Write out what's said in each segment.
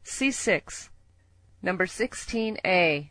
C6. Number 16A.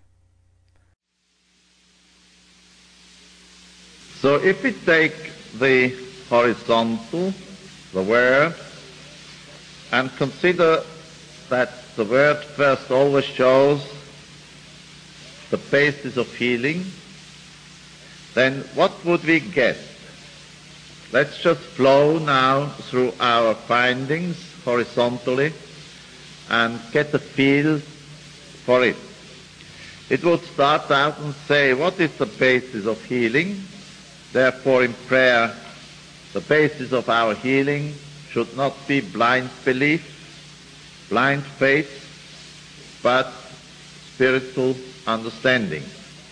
So if we take the horizontal, the Word, and consider that the Word first always shows the basis of healing, then what would we get? Let's just flow now through our findings horizontally and get a feel for it. It would start out and say, what is the basis of healing? Therefore, in prayer, the basis of our healing should not be blind belief, blind faith, but spiritual understanding.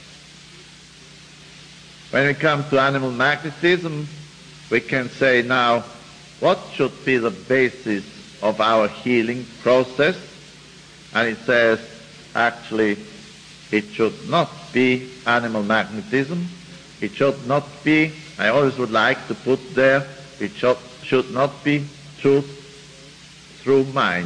When we come to animal magnetism, we can say now, what should be the basis of our healing process? And it says, actually, it should not be animal magnetism. It should not be, I always would like to put there, it should not be truth through mind.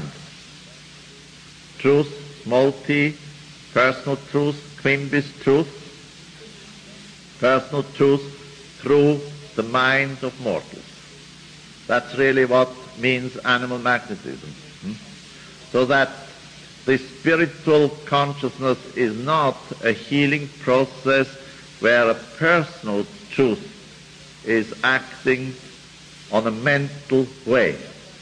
Truth, small t, personal truth, quimbis truth, personal truth through the minds of mortals. That's really what means animal magnetism. So that the spiritual consciousness is not a healing process where a personal truth is acting on a mental way.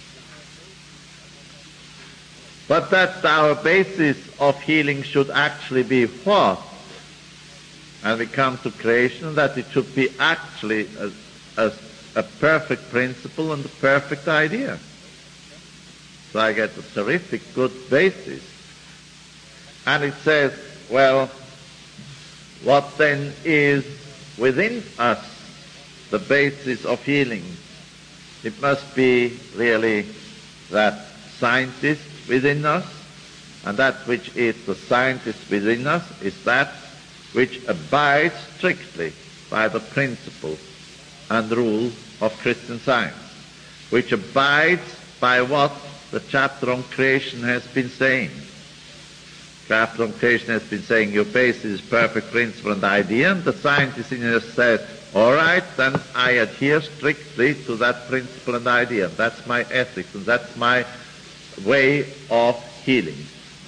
But that our basis of healing should actually be what? And we come to creation, that it should be actually a perfect principle and a perfect idea. So I get a terrific good basis. And it says, well, what then is within us the basis of healing? It must be really that scientist within us, and that which is the scientist within us is that which abides strictly by the principle and rule of Christian Science, which abides by what the chapter on creation has been saying. Chapter on creation has been saying your basis is perfect principle and idea, and the scientist in us said, all right, then I adhere strictly to that principle and idea. That's my ethics, and that's my way of healing.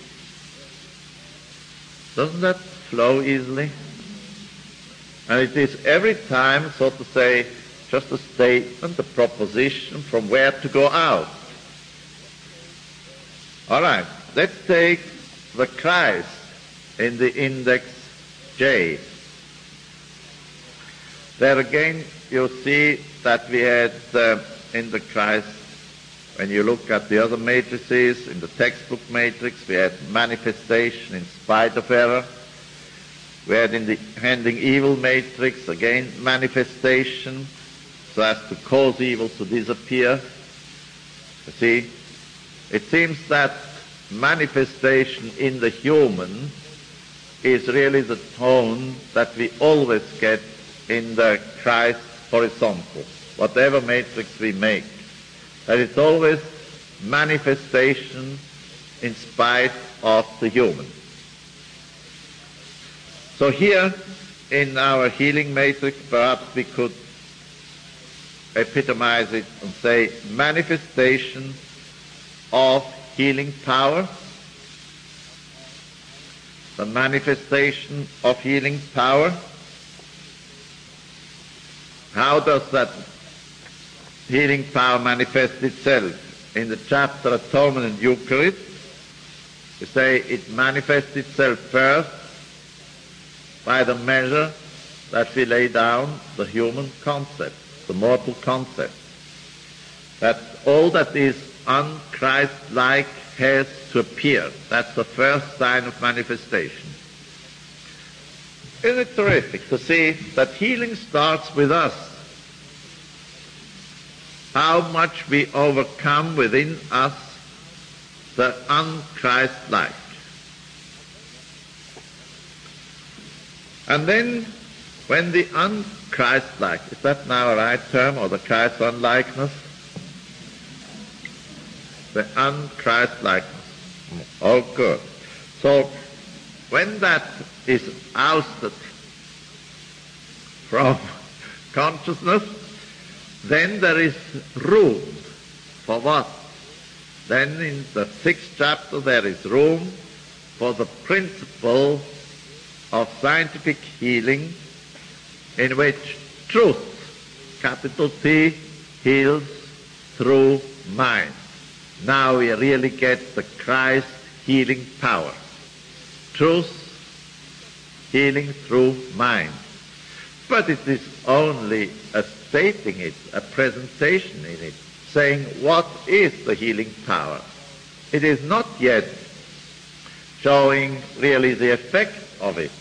Doesn't that flow easily? And it is every time, so to say, just a statement, a proposition from where to go out. All right, let's take the Christ in the index J. There again, you see that we had in the Christ, when you look at the other matrices, in the textbook matrix, we had manifestation in spite of error. We had in the handling evil matrix, again, manifestation, so as to cause evil to disappear. You see, it seems that manifestation in the human is really the tone that we always get in the Christ horizontal, whatever matrix we make. That it's always manifestation in spite of the human. So here in our healing matrix, perhaps we could epitomize it and say manifestation of healing power, the manifestation of healing power. How does that healing power manifest itself? In the chapter Atonement and Eucharist, we say it manifests itself first by the measure that we lay down the human concept, the mortal concept, that all that is un-Christ-like has to appear. That's the first sign of manifestation. Isn't it terrific to see that healing starts with us? How much we overcome within us the un-Christ-like. And then when the un-Christ-like, is that now a right term, or the Christ-unlikeness? The un-Christ-likeness. Oh, good. So when that is ousted from consciousness, then there is room for what? Then in the 6th chapter there is room for the principle of scientific healing in which truth, capital T, heals through mind. Now we really get the Christ healing power. Truth, healing through mind. But it is only a stating it, a presentation in it, saying what is the healing power. It is not yet showing really the effect of it.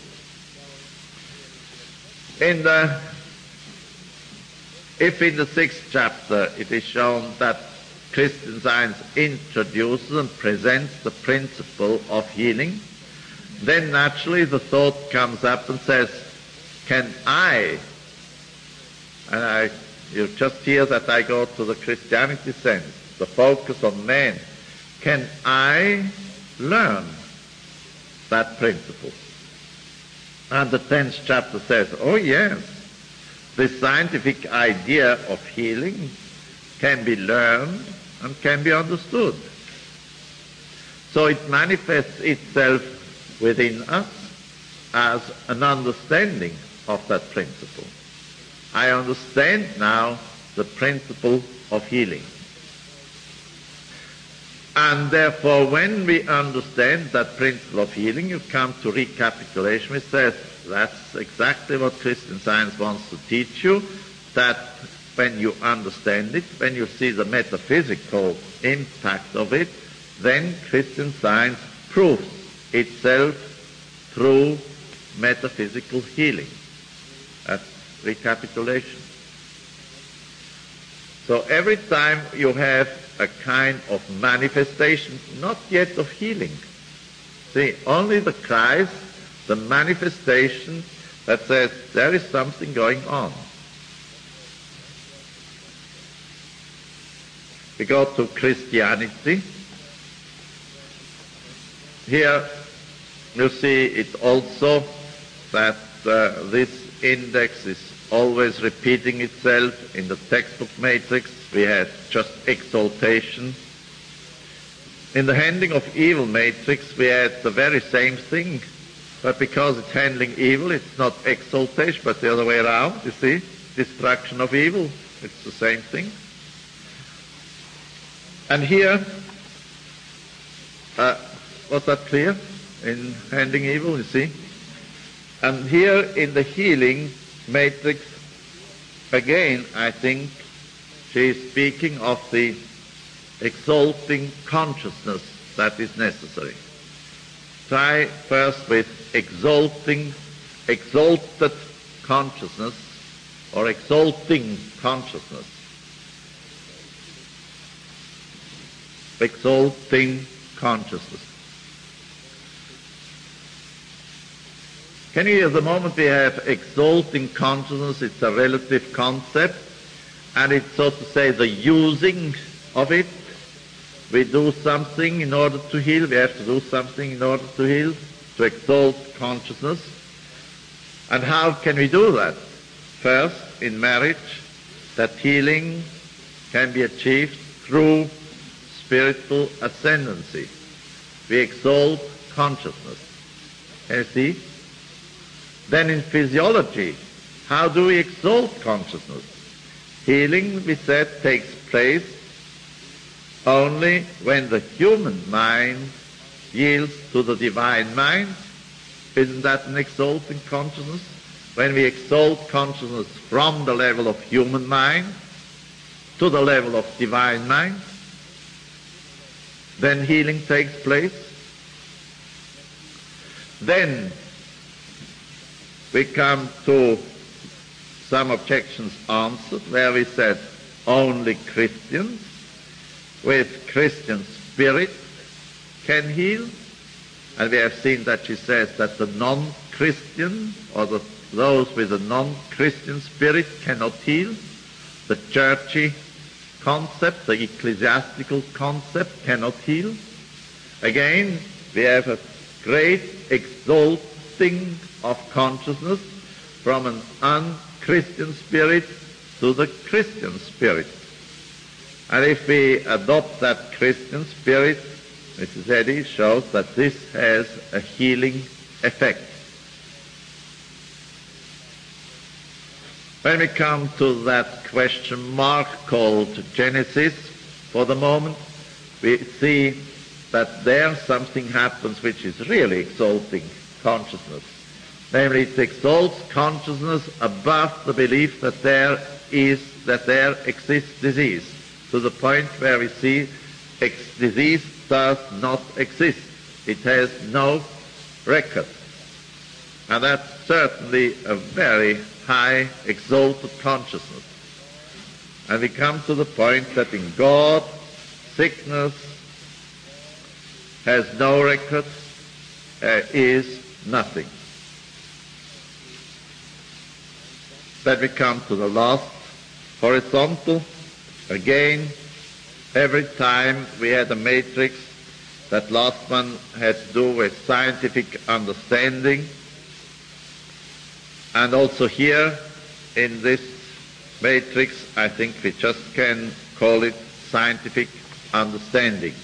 If in the 6th chapter it is shown that Christian Science introduces and presents the principle of healing, then naturally the thought comes up and says, can I, and you just hear that I go to the Christianity sense, the focus on man, can I learn that principle? And the 10th chapter says, oh yes, the scientific idea of healing can be learned and can be understood. So it manifests itself within us as an understanding of that principle. I understand now the principle of healing. And therefore, when we understand that principle of healing, you come to recapitulation, which says that's exactly what Christian Science wants to teach you, that when you understand it, when you see the metaphysical impact of it, then Christian Science proves itself through metaphysical healing. That's recapitulation. So every time you have a kind of manifestation, not yet of healing. See, only the Christ, the manifestation that says there is something going on. We go to Christianity. Here you see it also that this index is always repeating itself. In the textbook matrix we had just exaltation. In the handling of evil matrix we had the very same thing, but because it's handling evil, it's not exaltation, but the other way around, you see, destruction of evil, it's the same thing. And here, was that clear? In handling evil, you see? And here in the healing matrix, again, I think she is speaking of the exalting consciousness that is necessary. Try first with exalted consciousness or exalting consciousness. Exalting consciousness. Can you, at the moment we have exalting consciousness, it's a relative concept, and it's, so to say, the using of it. We do something in order to heal, we have to do something in order to heal, to exalt consciousness. And how can we do that? First, in marriage, that healing can be achieved through spiritual ascendancy. We exalt consciousness. Can you see? Then in physiology, how do we exalt consciousness? Healing, we said, takes place only when the human mind yields to the divine mind. Isn't that an exalting consciousness? When we exalt consciousness from the level of human mind to the level of divine mind, then healing takes place. Then we come to some objections answered, where we said only Christians with Christian spirit can heal. And we have seen that she says that the non-Christian or those with a non-Christian spirit cannot heal. The churchy concept, the ecclesiastical concept cannot heal. Again, we have a great exalting of consciousness from an unchristian spirit to the Christian spirit. And if we adopt that Christian spirit, Mrs. Eddy shows that this has a healing effect. When we come to that question mark called Genesis, for the moment, we see that there something happens which is really exalting consciousness. Namely, it exalts consciousness above the belief that there exists disease, to the point where we see disease does not exist. It has no record. And that's certainly a very high, exalted consciousness. And we come to the point that in God, sickness has no record, is nothing. Then we come to the last horizontal. Again, every time we had a matrix, that last one had to do with scientific understanding. And also here, in this matrix, I think we just can call it scientific understanding.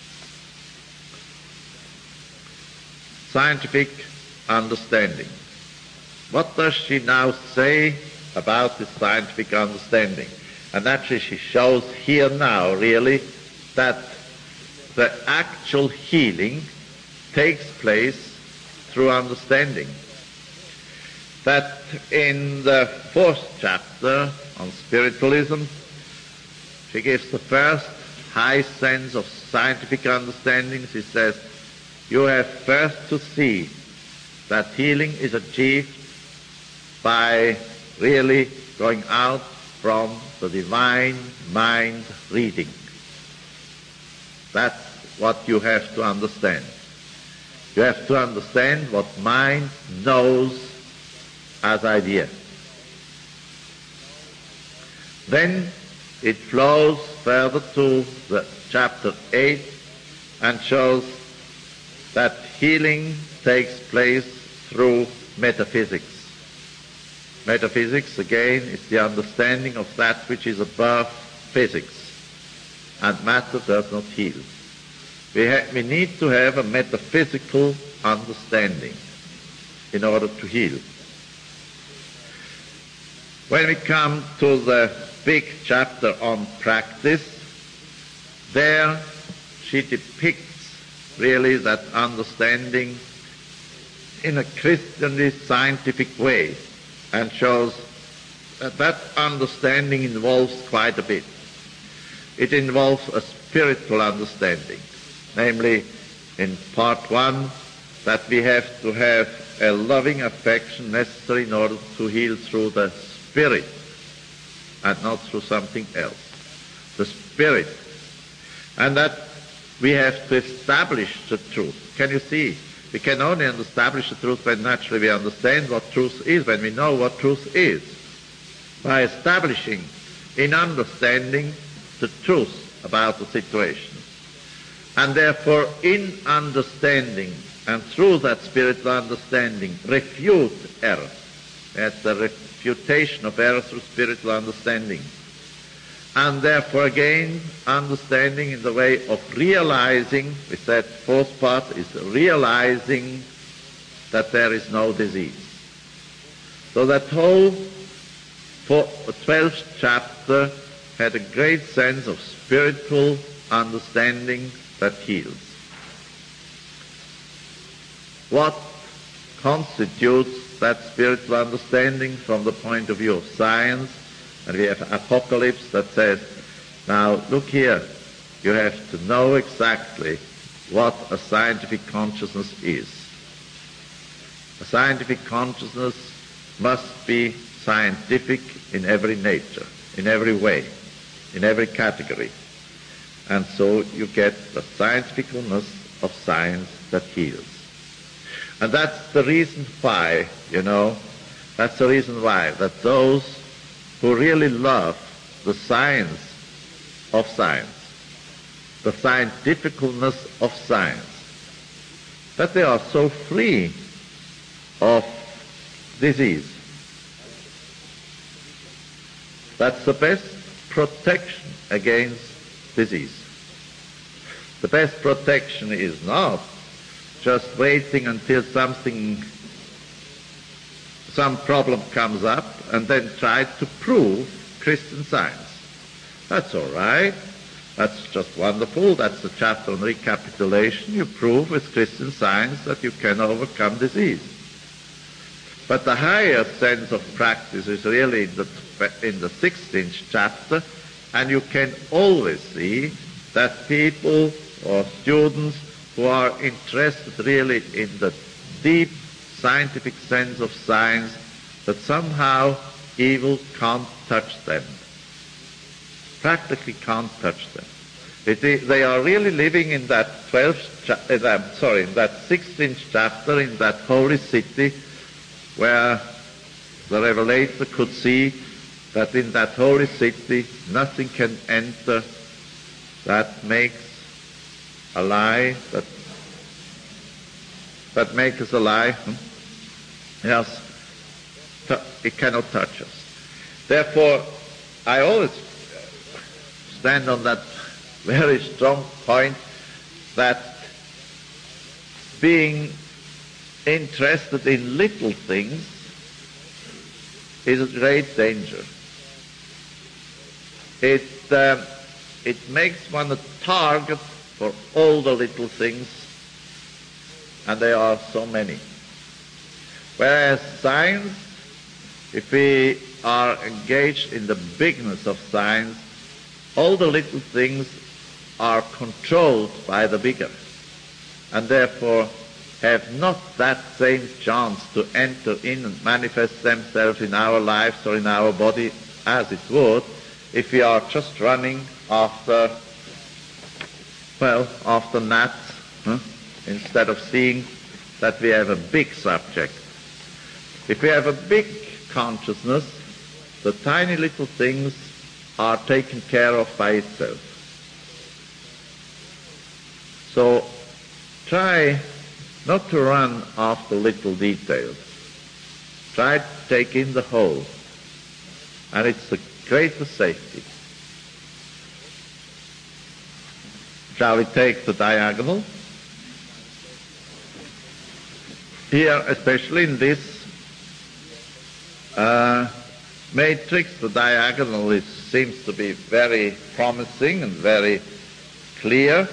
Scientific understanding. What does she now say about this scientific understanding? And actually she shows here now, really, that the actual healing takes place through understanding. That in the 4th chapter on spiritualism, she gives the first high sense of scientific understanding. She says, you have first to see that healing is achieved by really going out from the divine mind reading. That's what you have to understand. You have to understand what mind knows as idea. Then it flows further to the chapter 8 and shows that healing takes place through metaphysics. Metaphysics, again, is the understanding of that which is above physics, and matter does not heal. We need to have a metaphysical understanding in order to heal. When we come to the big chapter on practice, there she depicts really that understanding in a Christianly scientific way, and shows that that understanding involves quite a bit. It involves a spiritual understanding, namely in part 1, that we have to have a loving affection necessary in order to heal through the Spirit and not through something else. The Spirit. And that we have to establish the truth. Can you see? We can only establish the truth when naturally we understand what truth is, when we know what truth is. By establishing in understanding the truth about the situation. And therefore in understanding and through that spiritual understanding refute error. That's the refutation of error through spiritual understanding. And therefore again understanding in the way of realizing, we said 4th part is realizing that there is no disease. So that whole 12th chapter had a great sense of spiritual understanding that heals. What constitutes that spiritual understanding from the point of view of science? And we have Apocalypse that says, now look here, you have to know exactly what a scientific consciousness is. A scientific consciousness must be scientific in every nature, in every way, in every category. And so you get the scientificalness of science that heals. And that's the reason why, that's the reason why, that those who really love the science of science, the scientificalness of science, that they are so free of disease. That's the best protection against disease. The best protection is not just waiting until some problem comes up and then try to prove Christian Science. That's all right. That's just wonderful. That's the chapter on recapitulation. You prove with Christian Science that you can overcome disease. But the higher sense of practice is really in the 16th chapter, and you can always see that people or students who are interested really in the deep scientific sense of science, that somehow evil can't touch them. Practically can't touch them. They are really living in that 16th chapter, in that holy city, where the Revelator could see that in that holy city nothing can enter that makes a lie, that makes us a lie. Yes, it cannot touch us. Therefore, I always stand on that very strong point that being interested in little things is a great danger. It makes one a target for all the little things, and there are so many. Whereas science, if we are engaged in the bigness of science, all the little things are controlled by the bigger, and therefore have not that same chance to enter in and manifest themselves in our lives or in our body as it would if we are just running after gnats, instead of seeing that we have a big subject. If we have a big consciousness, the tiny little things are taken care of by itself. So try not to run after little details. Try to take in the whole, and it's the greatest safety. Shall we take the diagonal? Here, especially in this matrix, the diagonal seems to be very promising and very clear.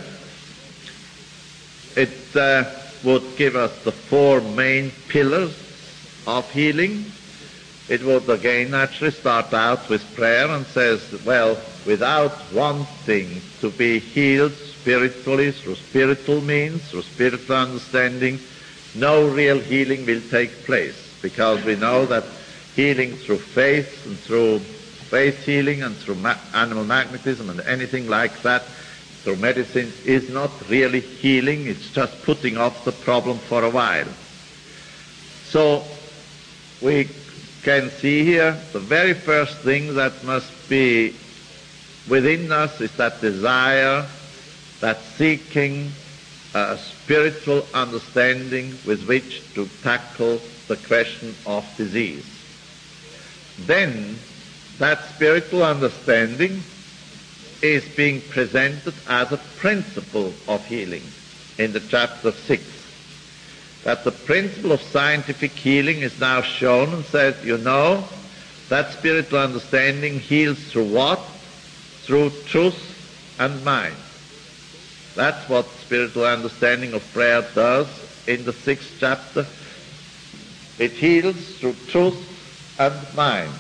It would give us the four main pillars of healing. It would again naturally start out with prayer and says, well, without one thing to be healed spiritually, through spiritual means, through spiritual understanding, no real healing will take place, because we know that healing through faith and through faith healing and through animal magnetism and anything like that, through medicine, is not really healing. It's just putting off the problem for a while. So we can see here the very first thing that must be within us is that desire, that seeking a spiritual understanding with which to tackle the question of disease. Then that spiritual understanding is being presented as a principle of healing in the chapter 6. That the principle of scientific healing is now shown and said, you know, that spiritual understanding heals through what? Through truth and mind. That's what spiritual understanding of prayer does in the 6th chapter. It heals through truth and mind.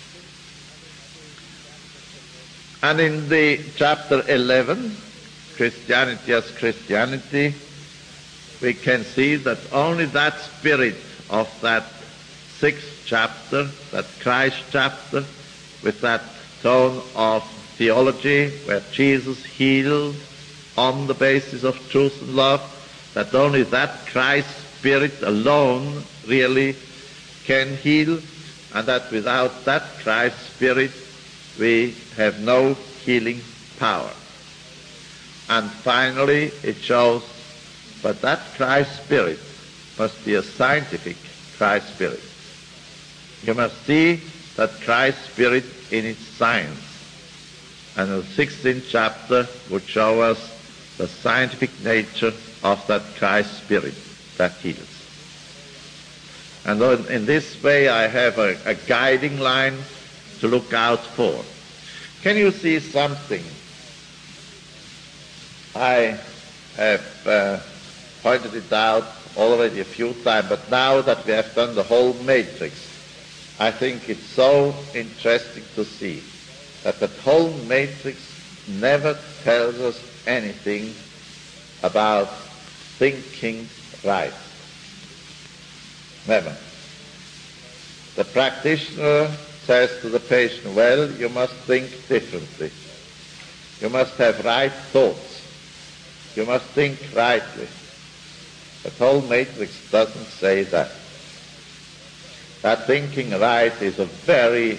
And in the chapter 11, Christianity as Christianity, we can see that only that spirit of that 6th chapter, that Christ chapter, with that tone of theology where Jesus healed on the basis of truth and love, that only that Christ spirit alone really can heal, and that without that Christ spirit we have no healing power. And finally, it shows But that Christ spirit must be a scientific Christ spirit. You must see that Christ spirit in its science. And the 16th chapter would show us the scientific nature of that Christ spirit that heals. And in this way I have a guiding line to look out for. Can you see something? I have pointed it out already a few times, but now that we have done the whole matrix, I think it's so interesting to see that the whole matrix never tells us anything about thinking right. Never. The practitioner says to the patient, well, you must think differently. You must have right thoughts. You must think rightly. The whole matrix doesn't say that. That thinking right is a very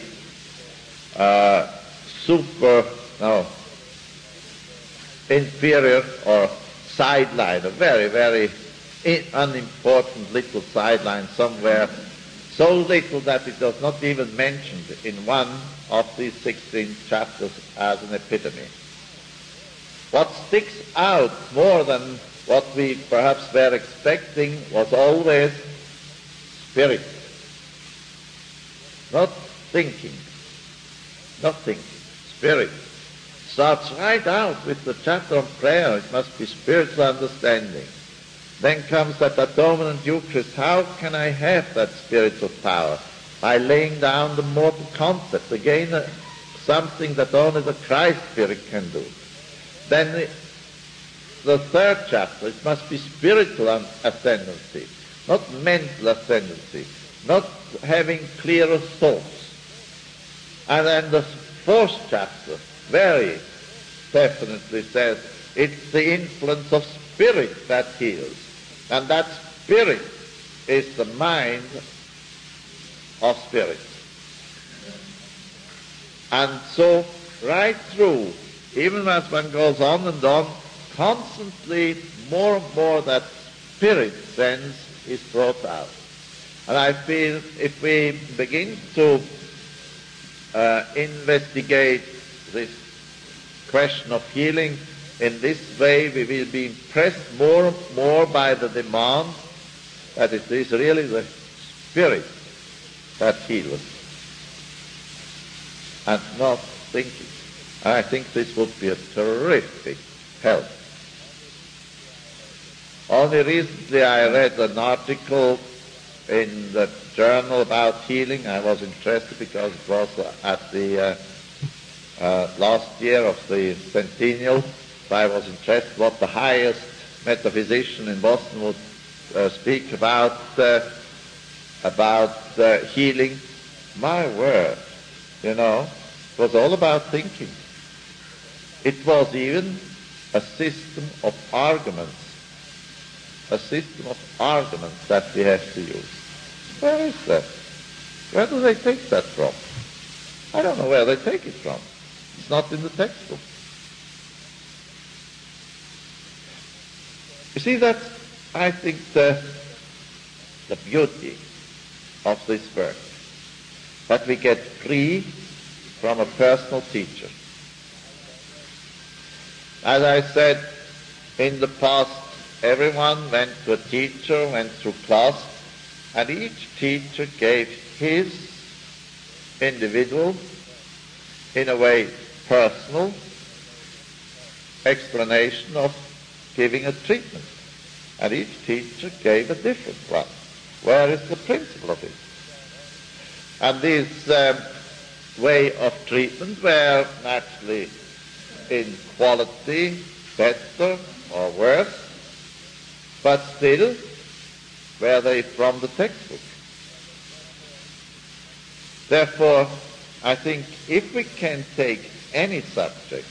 inferior or sideline, a very, very unimportant little sideline somewhere, so little that it was not even mentioned in one of these 16 chapters as an epitome. What sticks out more than what we perhaps were expecting was always spirit. Not thinking. Not thinking. Spirit. Starts right out with the chapter on prayer. It must be spiritual understanding. Then comes that dominant Eucharist. How can I have that spiritual power? By laying down the mortal concept. Again, something that only the Christ Spirit can do. Then the third chapter, it must be spiritual ascendancy, not mental ascendancy, not having clearer thoughts. And then the fourth chapter very definitely says it's the influence of spirit that heals. And that spirit is the mind of spirit. And so right through, even as one goes on and on, constantly more and more that spirit sense is brought out. And I feel if we begin to investigate this question of healing in this way, we will be impressed more and more by the demand that it is really the spirit that heals and not thinking. I think this would be a terrific help. Only recently I read an article in the journal about healing. I was interested because it was at the last year of the centennial. So I was interested what the highest metaphysician in Boston would speak about healing. My word, it was all about thinking. It was even a system of arguments that we have to use. Where is that? Where do they take that from? I don't know where they take it from. It's not in the textbook. You see, that's, I think, the beauty of this work, that we get free from a personal teacher. As I said, in the past, everyone went to a teacher, went through class, and each teacher gave his individual, in a way personal, explanation of giving a treatment. And each teacher gave a different one. Where is the principle of it? And this way of treatment were naturally in quality better or worse, but still were they from the textbook. Therefore, I think if we can take any subject,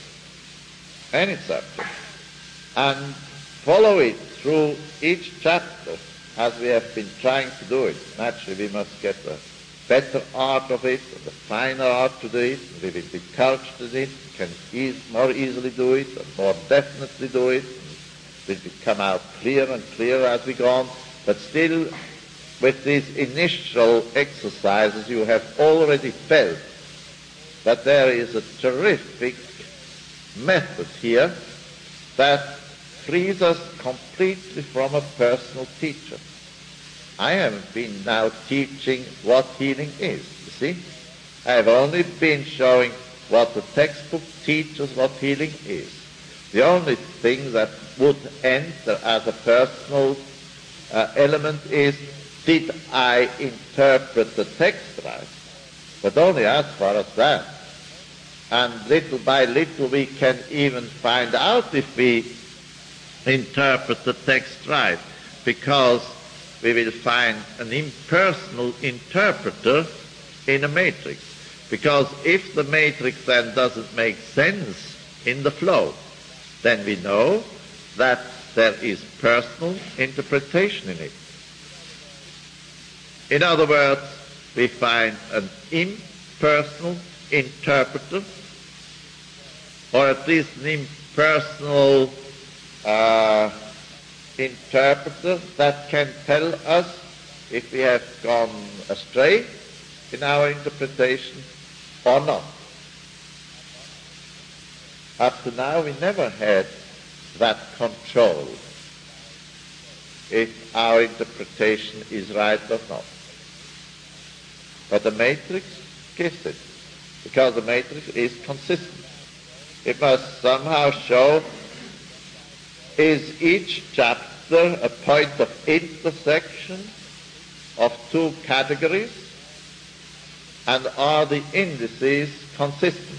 and follow it through each chapter as we have been trying to do it, naturally we must get a better art of it, and a finer art to do it, and we will be cultured in it, can more easily do it, and more definitely do it, will come out clearer and clearer as we go on, but still with these initial exercises you have already felt that there is a terrific method here that frees us completely from a personal teacher. I haven't been now teaching what healing is, you see. I have only been showing what the textbook teaches what healing is. The only thing that would enter as a personal element is, did I interpret the text right? But only as far as that. And little by little we can even find out if we interpret the text right, because we will find an impersonal interpreter in a matrix. Because if the matrix then doesn't make sense in the flow, then we know that there is personal interpretation in it. In other words, we find an impersonal interpreter, or at least an impersonal interpreter that can tell us if we have gone astray in our interpretation or not. Up to now we never had that control if our interpretation is right or not. But the matrix gives it, because the matrix is consistent. It must somehow show, is each chapter a point of intersection of two categories, and are the indices consistent?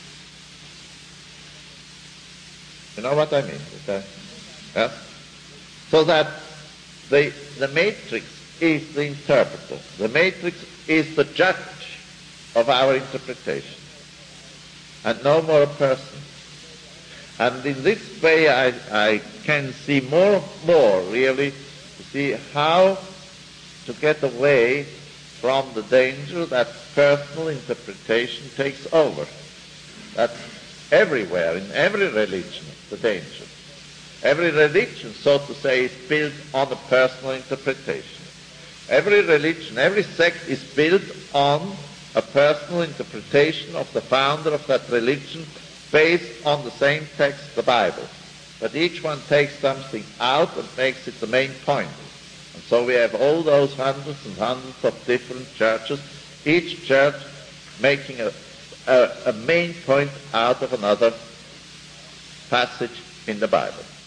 You know what I mean? Yes? So that the matrix is the interpreter. The matrix is the judge of our interpretation, and no more a person. And in this way I can see more and more, really, to see how to get away from the danger that personal interpretation takes over. That's everywhere, in every religion, the danger. Every religion, so to say, is built on a personal interpretation. Every religion, every sect is built on a personal interpretation of the founder of that religion based on the same text, the Bible. But each one takes something out and makes it the main point. And so we have all those hundreds and hundreds of different churches, each church making a main point out of another passage in the Bible.